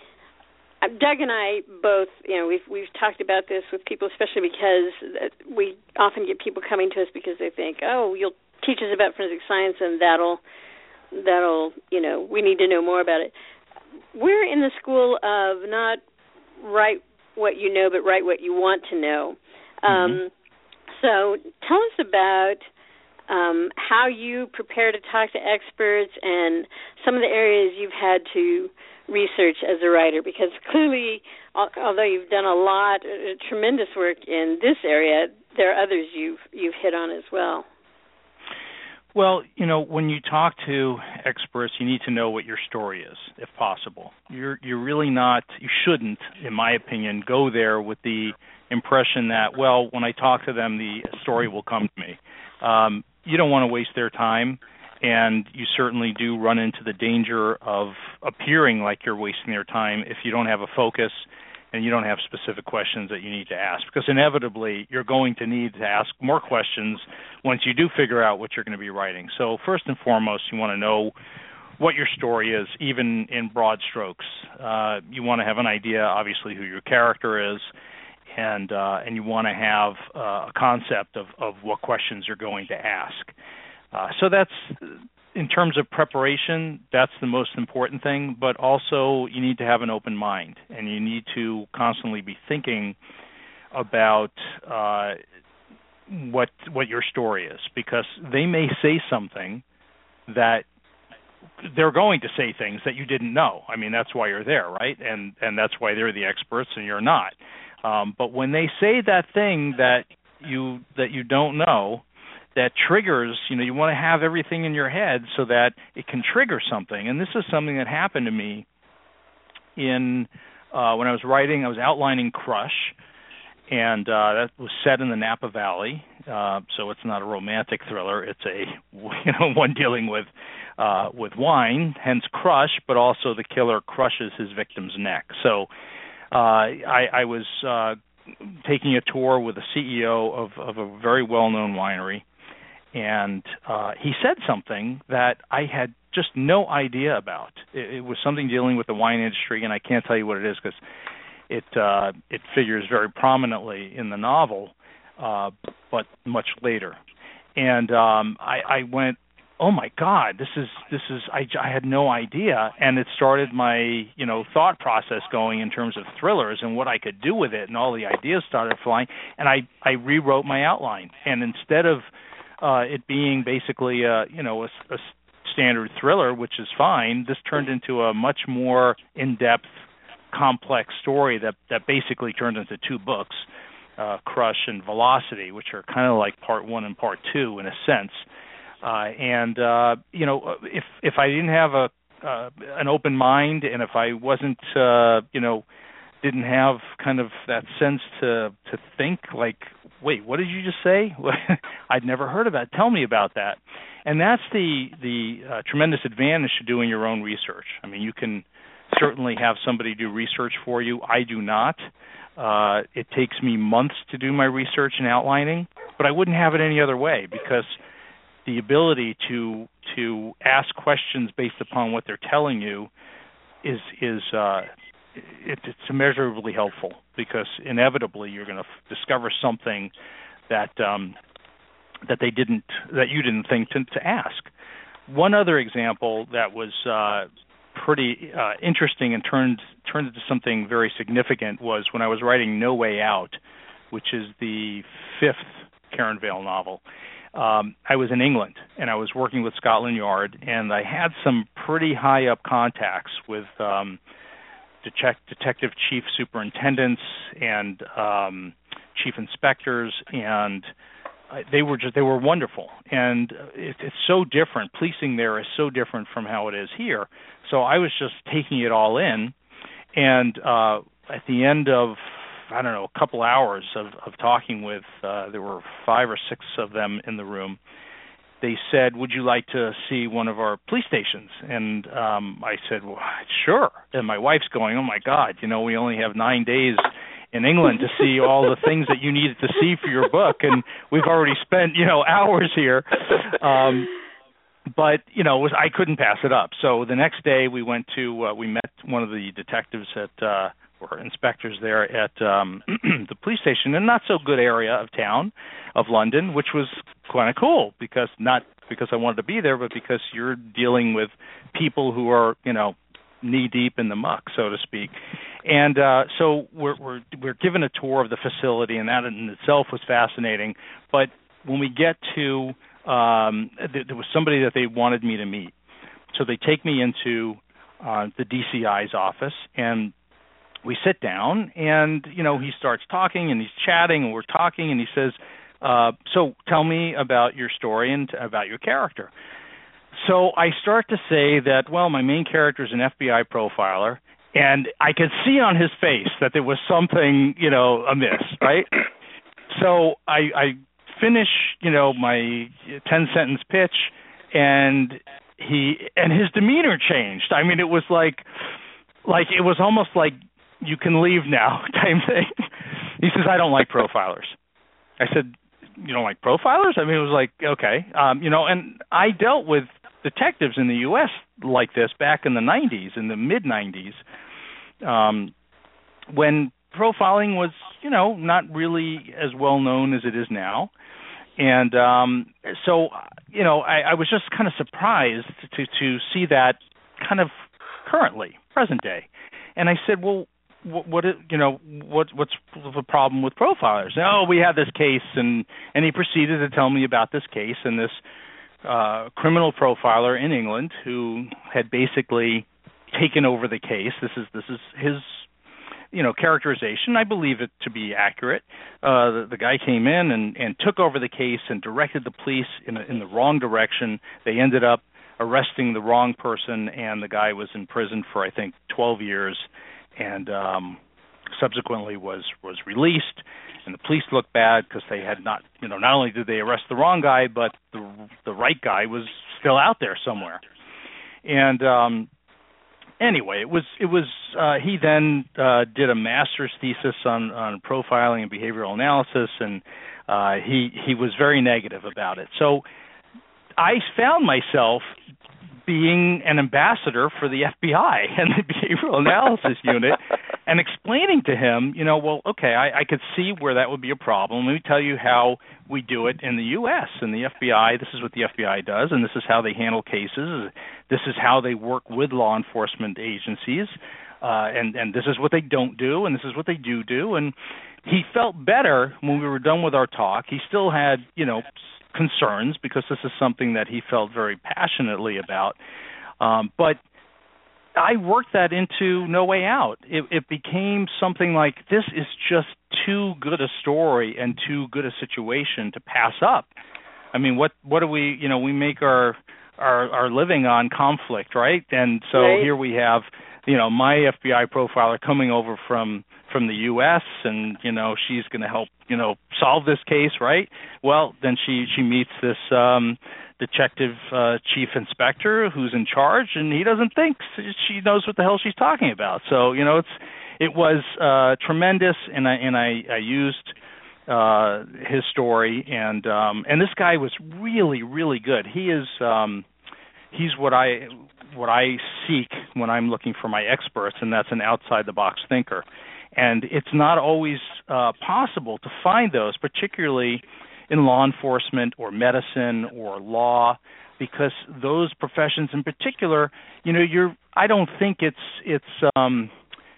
Speaker 5: Doug and I both, you know, we've we've talked about this with people, especially because we often get people coming to us because they think, oh, you'll teach us about forensic science, and that'll that'll, you know, we need to know more about it. We're in the school of not write what you know, but write what you want to know. Um,
Speaker 4: mm-hmm.
Speaker 5: So tell us about um, how you prepare to talk to experts and some of the areas you've had to research as a writer, because clearly, although you've done a lot, uh, tremendous work in this area, there are others you've you've hit on as well.
Speaker 4: Well, you know, when you talk to experts, you need to know what your story is, if possible. You're you're really not, you shouldn't, in my opinion, go there with the impression that, well, when I talk to them, the story will come to me. Um, you don't want to waste their time, and you certainly do run into the danger of appearing like you're wasting their time if you don't have a focus and you don't have specific questions that you need to ask, because inevitably you're going to need to ask more questions once you do figure out what you're going to be writing. So first and foremost, you want to know what your story is, even in broad strokes. Uh, you want to have an idea, obviously, who your character is, and uh, and you want to have uh, a concept of, of what questions you're going to ask. Uh, so that's, in terms of preparation, that's the most important thing, but also you need to have an open mind, and you need to constantly be thinking about uh, what what your story is, because they may say something that they're going to say things that you didn't know. I mean, that's why you're there, right? And and that's why they're the experts and you're not. Um, but when they say that thing that you that you don't know, that triggers, you know, you want to have everything in your head so that it can trigger something. And this is something that happened to me in uh, when I was writing. I was outlining Crush, and uh, that was set in the Napa Valley. Uh, so it's not a romantic thriller. It's a, you know, one dealing with uh, with wine, hence Crush, but also the killer crushes his victim's neck. So uh, I, I was uh, taking a tour with the C E O of, of a very well-known winery, and uh, he said something that I had just no idea about. It, it was something dealing with the wine industry, and I can't tell you what it is because it uh, it figures very prominently in the novel, uh, but much later. And um, I, I went, oh my God, this is this is I, I had no idea, and it started my you know thought process going in terms of thrillers and what I could do with it, and all the ideas started flying, and I I rewrote my outline, and instead of uh, it being basically a you know a, a standard thriller, which is fine, this turned into a much more in-depth, complex story that that basically turned into two books, uh, Crush and Velocity, which are kind of like part one and part two in a sense. Uh, and uh, you know, if if I didn't have a uh, an open mind, and if I wasn't, uh, you know, didn't have kind of that sense to to think like, wait, what did you just say? I'd never heard of that. Tell me about that. And that's the the uh, tremendous advantage to doing your own research. I mean, you can certainly have somebody do research for you. I do not. Uh, it takes me months to do my research and outlining, but I wouldn't have it any other way, because the ability to to ask questions based upon what they're telling you is is uh, it, it's immeasurably helpful, because inevitably you're going to f- discover something that um, that they didn't that you didn't think to, to ask. One other example that was uh, pretty uh, interesting and turned turned into something very significant was when I was writing No Way Out, which is the fifth Karen Vale novel. Um, I was in England, and I was working with Scotland Yard, and I had some pretty high-up contacts with um, detect- detective chief superintendents and um, chief inspectors, and uh, they were just they were wonderful. And it, it's so different. Policing there is so different from how it is here. So I was just taking it all in, and uh, at the end of I don't know, a couple hours of, of talking with, uh, there were five or six of them in the room. They said, would you like to see one of our police stations? And um, I said, well, sure. And my wife's going, oh, my God, you know, we only have nine days in England to see all the things that you needed to see for your book, and we've already spent, you know, hours here. Um, but, you know, it was, I couldn't pass it up. So the next day we went to, uh, we met one of the detectives at uh or inspectors there at um, the police station in a not-so-good area of town, of London, which was kind of cool, because not because I wanted to be there, but because you're dealing with people who are, you know, knee-deep in the muck, so to speak. And uh, so we're, we're we're given a tour of the facility, and that in itself was fascinating. But when we get to, um, th- there was somebody that they wanted me to meet. So they take me into uh, the D C I's office, and we sit down, and, you know, he starts talking, and he's chatting, and we're talking, and he says, uh, so tell me about your story and about your character. So I start to say that, well, my main character is an F B I profiler, and I could see on his face that there was something, you know, amiss, right? So I, I finish, you know, my ten-sentence pitch, and he and his demeanor changed. I mean, it was like, like it was almost like you can leave now type thing. He says, I don't like profilers. I said, you don't like profilers? I mean, it was like, okay, um, you know, and I dealt with detectives in the U S like this back in the nineties, in the mid nineties. Um, when profiling was, you know, not really as well known as it is now. And um, so, you know, I, I was just kind of surprised to, to see that kind of currently, present day. And I said, well, what, what you know, what, what's the problem with profilers? Oh, we had this case, and, and he proceeded to tell me about this case and this uh, criminal profiler in England who had basically taken over the case. This is this is his, you know, characterization. I believe it to be accurate. Uh, the, the guy came in and, and took over the case and directed the police in, a, in the wrong direction. They ended up arresting the wrong person, and the guy was in prison for, I think, twelve years, and um, subsequently was, was released. And the police looked bad because they had not, you know, not only did they arrest the wrong guy, but the the right guy was still out there somewhere. And um, Anyway, it was it was. Uh, he then uh, did a master's thesis on, on profiling and behavioral analysis, and uh, he he was very negative about it. So I found myself being an ambassador for the F B I and the behavioral analysis unit, and explaining to him, you know, well, okay, I, I could see where that would be a problem. Let me tell you how we do it in the U S and the F B I. This is what the F B I does, and this is how they handle cases. This is how they work with law enforcement agencies, uh, and and this is what they don't do, and this is what they do do. And he felt better when we were done with our talk. He still had, you know, concerns because this is something that he felt very passionately about. Um, but I worked that into No Way Out. It, it became something like, this is just too good a story and too good a situation to pass up. I mean, what what do we, you know, we make our our, our living on conflict, right? And so right. Here we have, you know, my F B I profiler coming over from from the U S, and, you know, she's going to help, you know, solve this case, right? Well, then she, she meets this um, detective uh, chief inspector who's in charge, and he doesn't think she knows what the hell she's talking about. So, you know, it's it was uh, tremendous, and I and I, I used uh, his story, and um, and this guy was really, really good. He is um, he's what I what I seek when I'm looking for my experts, and that's an outside-the-box thinker. And it's not always uh, possible to find those, particularly in law enforcement or medicine or law, because those professions in particular, you know, you're. I don't think it's it's um,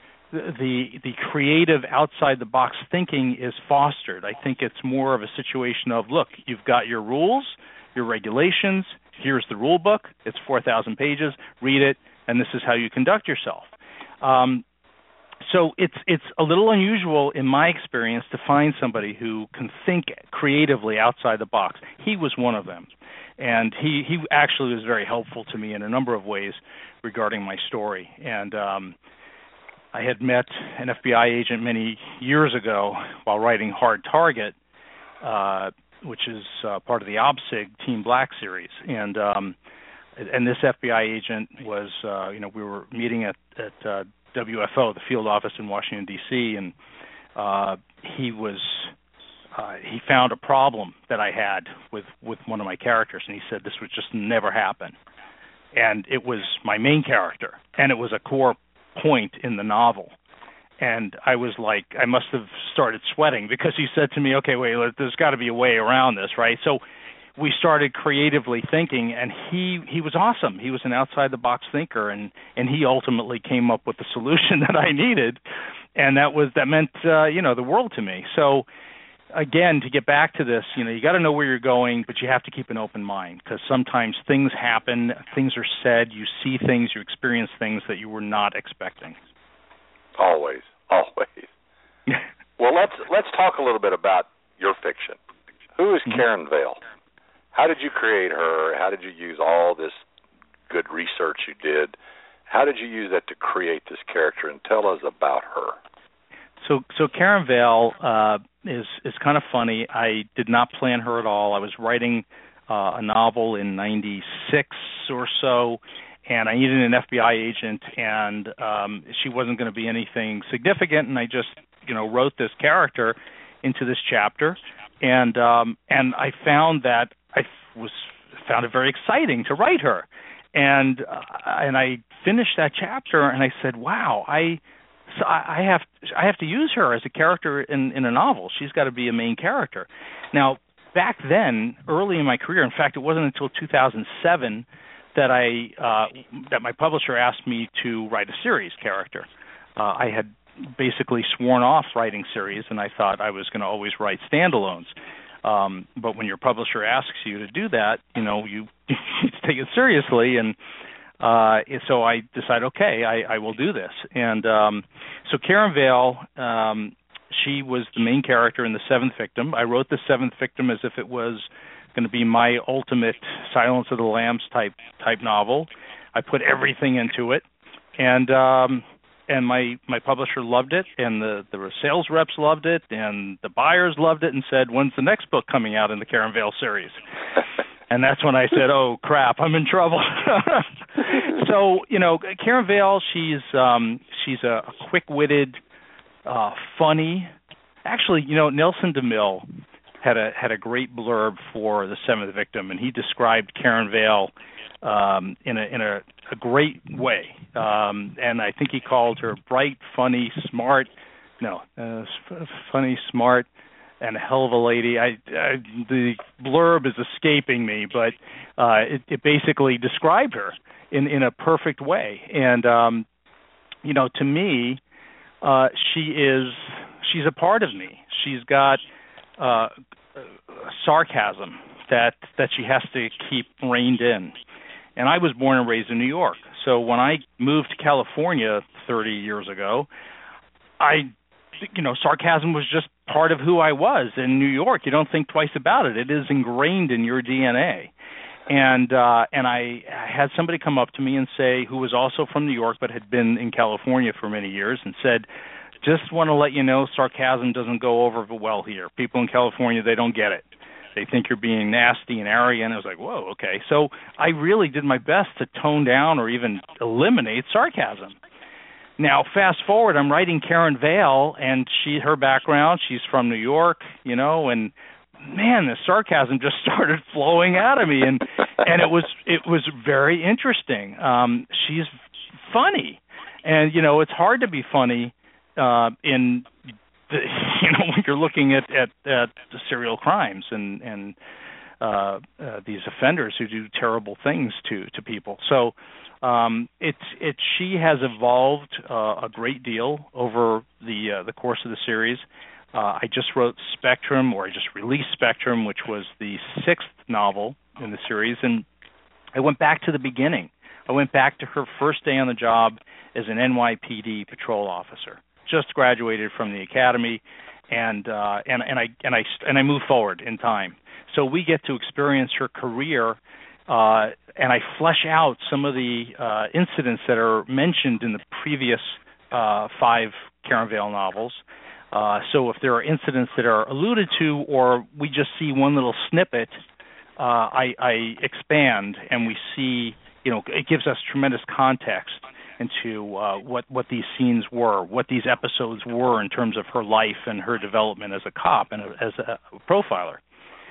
Speaker 4: the the creative outside the box thinking is fostered. I think it's more of a situation of, look, you've got your rules, your regulations. Here's the rule book. It's four thousand pages. Read it, and this is how you conduct yourself. Um, So it's it's a little unusual in my experience to find somebody who can think creatively outside the box. He was one of them, and he, he actually was very helpful to me in a number of ways regarding my story. And um, I had met an F B I agent many years ago while writing Hard Target, uh, which is uh, part of the OBSIG Team Black series, and um, and this F B I agent was, uh, you know, we were meeting at at uh, W F O, the field office in Washington, D C, and uh, he was uh, he found a problem that I had with, with one of my characters, and he said this would just never happen. And it was my main character, and it was a core point in the novel. And I was like, I must have started sweating, because he said to me, okay, wait, there's got to be a way around this, right? So we started creatively thinking, and he he was awesome. He was an outside the box thinker, and and he ultimately came up with the solution that I needed, and that was that meant uh, you know the world to me. So again, to get back to this, you know, you got to know where you're going, but you have to keep an open mind, because sometimes things happen, things are said, you see things, you experience things that you were not expecting.
Speaker 3: Always, always. Well, let's let's talk a little bit about your fiction. Who is
Speaker 4: Mm-hmm.
Speaker 3: Karen Vale? How did you create her? How did you use all this good research you did? How did you use that to create this character? And tell us about her.
Speaker 4: So, so Karen Vale uh, is is kind of funny. I did not plan her at all. I was writing uh, a novel in ninety-six or so, and I needed an F B I agent, and um, she wasn't going to be anything significant. And I just, you know, wrote this character into this chapter, and um, and I found that I was found it very exciting to write her, and uh, and I finished that chapter, and I said, wow, I. So I have I have to use her as a character in, in a novel. She's got to be a main character. Now, back then, early in my career, in fact, it wasn't until two thousand seven that I uh, that my publisher asked me to write a series character. Uh, I had basically sworn off writing series, and I thought I was going to always write standalones. Um, but when your publisher asks you to do that, you know, you, you take it seriously, and Uh, so I decided, okay, I, I will do this. And um, so Karen Vale, um, she was the main character in The Seventh Victim. I wrote The Seventh Victim as if it was going to be my ultimate Silence of the Lambs type type novel. I put everything into it, and um, and my, my publisher loved it, and the, the sales reps loved it, and the buyers loved it, and said, when's the next book coming out in the Karen Vale series? And that's when I said, oh, crap, I'm in trouble. So, you know, Karen Vale, she's um, she's a, a quick-witted, uh, funny. Actually, you know, Nelson DeMille had a had a great blurb for The Seventh Victim, and he described Karen Vale um, in a in a, a great way. Um, and I think he called her bright, funny, smart. No, uh, f- funny, smart. And a hell of a lady. I, I the blurb is escaping me, but uh, it, it basically described her in, in a perfect way. And um, you know, to me, uh, she is she's a part of me. She's got uh, sarcasm that that she has to keep reined in. And I was born and raised in New York, so when I moved to California thirty years ago, I you know, sarcasm was just part of who I was in New York. You don't think twice about it. It is ingrained in your D N A. And uh, and I had somebody come up to me and say, who was also from New York but had been in California for many years, and said, just want to let you know sarcasm doesn't go over well here. People in California, they don't get it. They think you're being nasty and arrogant. I was like, whoa, okay. So I really did my best to tone down or even eliminate sarcasm. Now, fast forward, I'm writing Karen Vale, and she, her background, she's from New York, you know, and man, the sarcasm just started flowing out of me, and and it was it was very interesting. Um, she's funny, and you know, it's hard to be funny uh, in the, you know, when you're looking at at, at the serial crimes and and uh, uh, these offenders who do terrible things to to people. So. Um, it's it. She has evolved uh, a great deal over the uh, the course of the series. Uh, I just wrote Spectrum, or I just released Spectrum, which was the sixth novel in the series, and I went back to the beginning. I went back to her first day on the job as an N Y P D patrol officer. Just graduated from the academy, and uh, and and I and I and I moved forward in time. So we get to experience her career. Uh, and I flesh out some of the uh, incidents that are mentioned in the previous uh, five Karen Vale novels. Uh, so if there are incidents that are alluded to, or we just see one little snippet, uh, I, I expand, and we see, you know, it gives us tremendous context into uh, what, what these scenes were, what these episodes were in terms of her life and her development as a cop and a, as a profiler.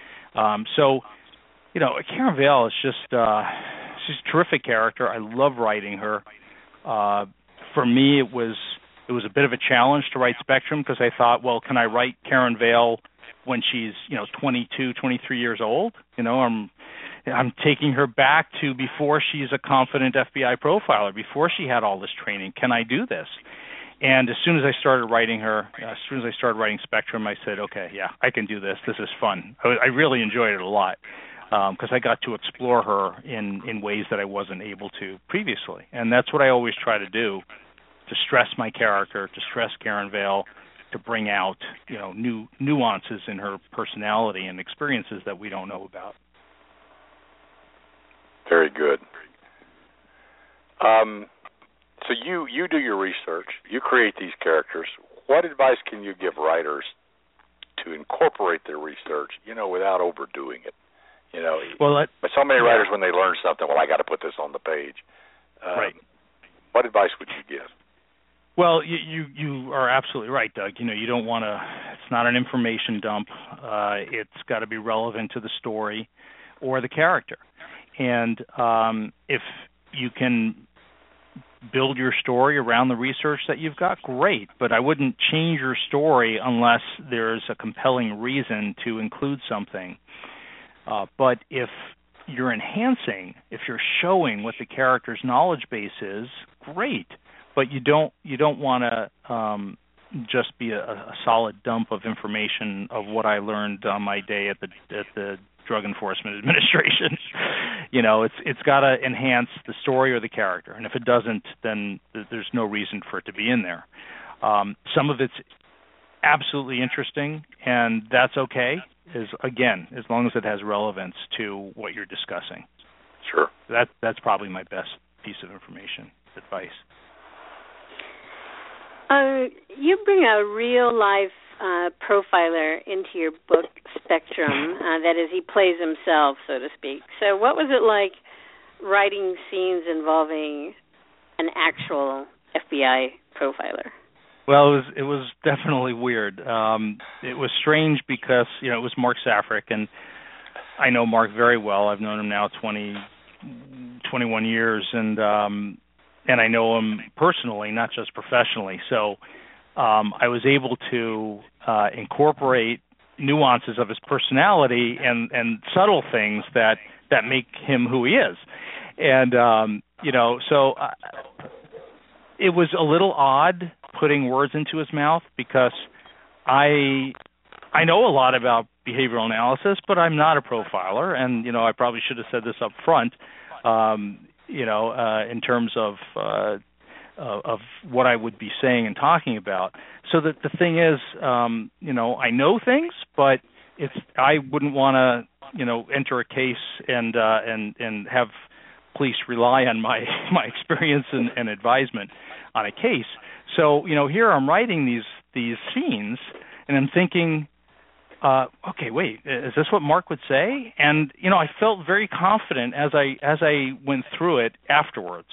Speaker 4: Um, so... You know, Karen Vale is just, uh, she's a terrific character. I love writing her. Uh, for me, it was it was a bit of a challenge to write Spectrum, because I thought, well, can I write Karen Vale when she's, you know, twenty-two, twenty-three years old. You know, I'm I'm taking her back to before she's a confident F B I profiler, before she had all this training. Can I do this? And as soon as I started writing her, uh, as soon as I started writing Spectrum, I said, okay, yeah, I can do this. This is fun. I, I really enjoyed it a lot because um, I got to explore her in, in ways that I wasn't able to previously. And that's what I always try to do, to stress my character, to stress Karen Vale, to bring out, you know, new nuances in her personality and experiences that we don't know about.
Speaker 3: Very good. Um, so you, you do your research, you create these characters. What advice can you give writers to incorporate their research, you know, without overdoing it? You know,
Speaker 4: well, that,
Speaker 3: but so many
Speaker 4: yeah.
Speaker 3: writers, when they learn something, well, I got to put this on the page. Um,
Speaker 4: right.
Speaker 3: What advice would you give?
Speaker 4: Well, you, you you are absolutely right, Doug. You know, you don't want to. It's not an information dump. Uh, it's got to be relevant to the story or the character. And um, if you can build your story around the research that you've got, great. But I wouldn't change your story unless there's a compelling reason to include something. Uh, but if you're enhancing, if you're showing what the character's knowledge base is, great. But you don't you don't want to um, just be a, a solid dump of information of what I learned on my day at the at the Drug Enforcement Administration. You know, it's it's got to enhance the story or the character, and if it doesn't, then th- there's no reason for it to be in there. Um, some of it's absolutely interesting, and that's okay. Is again, as long as it has relevance to what you're discussing.
Speaker 3: Sure.
Speaker 4: That that's probably my best piece of information, advice.
Speaker 5: Uh, you bring a real-life uh, profiler into your book, Spectrum. Uh, that is, he plays himself, so to speak. So what was it like writing scenes involving an actual F B I profiler?
Speaker 4: Well, it was it was definitely weird. Um, it was strange because, you know, it was Mark Safrick, and I know Mark very well. I've known him now twenty, twenty-one years, and um, and I know him personally, not just professionally. So um, I was able to uh, incorporate nuances of his personality and, and subtle things that, that make him who he is. And, um, you know, so uh, it was a little odd putting words into his mouth because I I know a lot about behavioral analysis, but I'm not a profiler, and you know I probably should have said this up front. Um, you know, uh, in terms of uh, uh, of what I would be saying and talking about. So that the thing is, um, you know, I know things, but it's I wouldn't want to you know enter a case and uh, and and have police rely on my my experience and, and advisement on a case. So, you know, here I'm writing these these scenes, and I'm thinking, uh, okay, wait, is this what Mark would say? And, you know, I felt very confident as I as I went through it afterwards.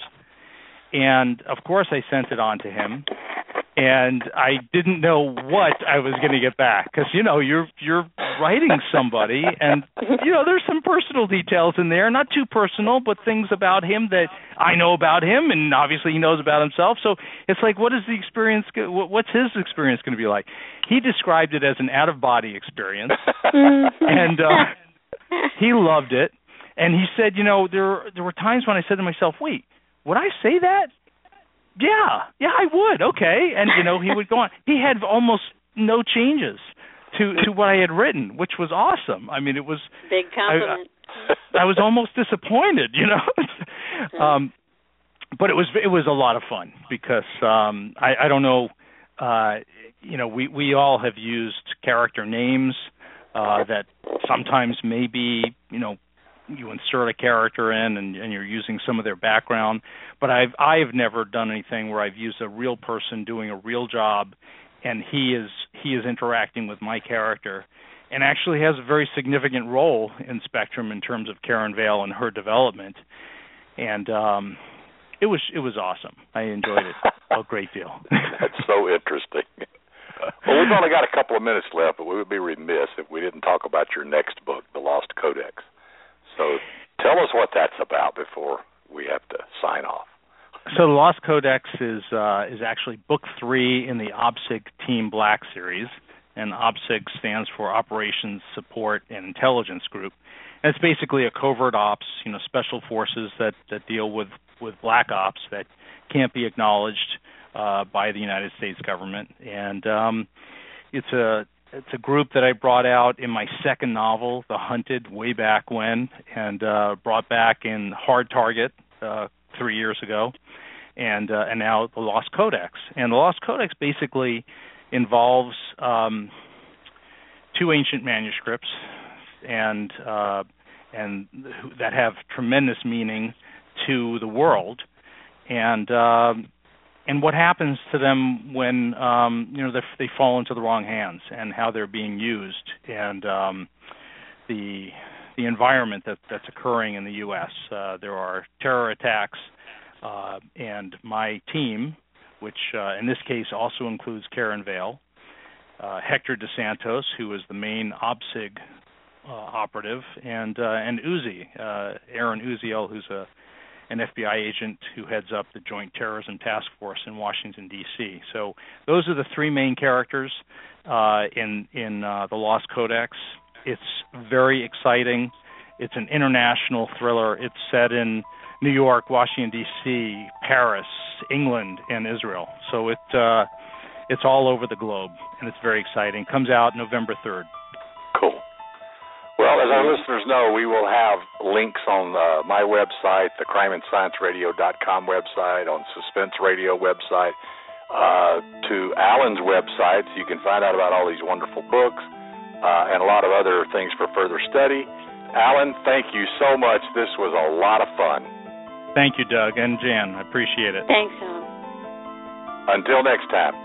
Speaker 4: And, of course, I sent it on to him, and I didn't know what I was going to get back because, you know, you're you're writing somebody, and, you know, there's some personal details in there, not too personal, but things about him that I know about him, and obviously he knows about himself. So it's like, what is the experience, what's his experience going to be like? He described it as an out-of-body experience, and uh, he loved it. And he said, you know, there there were times when I said to myself, wait, would I say that? Yeah, yeah, I would. Okay. And, you know, he would go on. He had almost no changes to, to what I had written, which was awesome. I mean, it was...
Speaker 5: Big compliment.
Speaker 4: I, I was almost disappointed, you know. um, but it was it was a lot of fun because, um, I, I don't know, uh, you know, we, we all have used character names uh, that sometimes maybe, you know, you insert a character in and, and you're using some of their background. But I've I've never done anything where I've used a real person doing a real job, and he is he is interacting with my character, and actually has a very significant role in Spectrum in terms of Karen Vale and her development. And um, it was it was awesome. I enjoyed it a great deal.
Speaker 3: That's so interesting. Well, we've only got a couple of minutes left, but we would be remiss if we didn't talk about your next book, The Lost Codex. So tell us what that's about before we have to sign off.
Speaker 4: So The Lost Codex is uh, is actually book three in the OPSIC Team Black series, and and OPSIG stands for Operations Support and Intelligence Group. And it's basically a covert ops, you know, special forces that, that deal with, with black ops that can't be acknowledged uh, by the United States government. And um, it's a it's a group that I brought out in my second novel, The Hunted, way back when, and uh, brought back in Hard Target uh, three years ago, and uh, and now The Lost Codex. And The Lost Codex basically involves um, two ancient manuscripts, and uh, and that have tremendous meaning to the world, and uh, and what happens to them when um, you know they fall into the wrong hands, and how they're being used, and um, the the environment that, that's occurring in the U S Uh, there are terror attacks, uh, and my team, which uh, in this case also includes Karen Vale, uh, Hector DeSantos, who is the main OPSIG uh, operative, and uh, and Uzi, uh, Aaron Uziel, who's a an F B I agent who heads up the Joint Terrorism Task Force in Washington, D C So those are the three main characters uh, in in uh, The Lost Codex. It's very exciting. It's an international thriller. It's set in New York, Washington, D C, Paris, England, and Israel. So it uh, it's all over the globe, and it's very exciting. Comes out November third.
Speaker 3: Cool. Well, as our listeners know, we will have links on uh, my website, the crime and science radio dot com website, on Suspense Radio website, uh, to Alan's website, so you can find out about all these wonderful books uh, and a lot of other things for further study. Alan, thank you so much. This was a lot of fun.
Speaker 4: Thank you, Doug, and Jan. I appreciate it.
Speaker 5: Thanks, Alan.
Speaker 3: Until next time.